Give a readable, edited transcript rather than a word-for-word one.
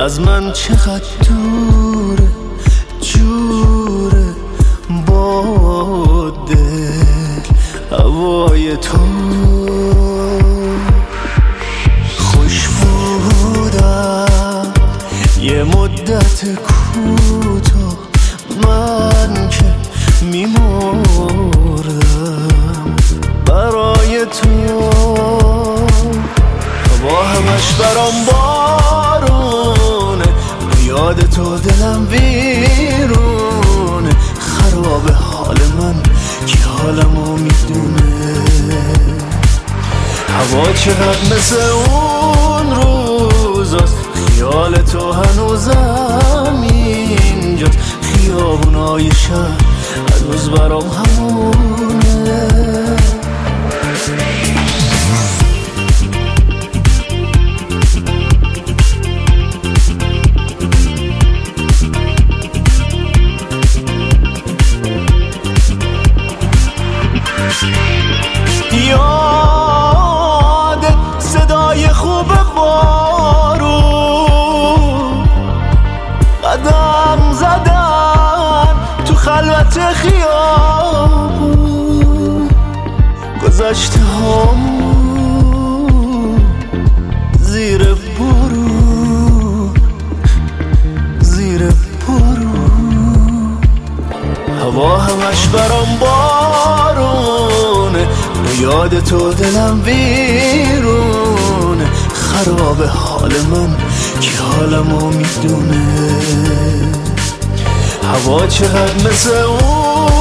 از من چقدر دوره جوره با دل هوای تو خوش بودم یه مدت کوتاه من که میمردم برای تو با همش برام بارونه یاد تو دلم ویرونه خراب حال من که حالمو میدونه هوا چقدر مثل اون روزاست خیال تو هنوزم اینجاست خیابونای شهر هنوز برام همونه یاد صدای خوب بارون قدم زدن تو خلوت خیابون گذشته هم زیر بارون زیر بارون هوا همش برام بارونه یاد تو دلم ویرونه خراب حال من که حالمو میدونه هوا چقدر مثل اون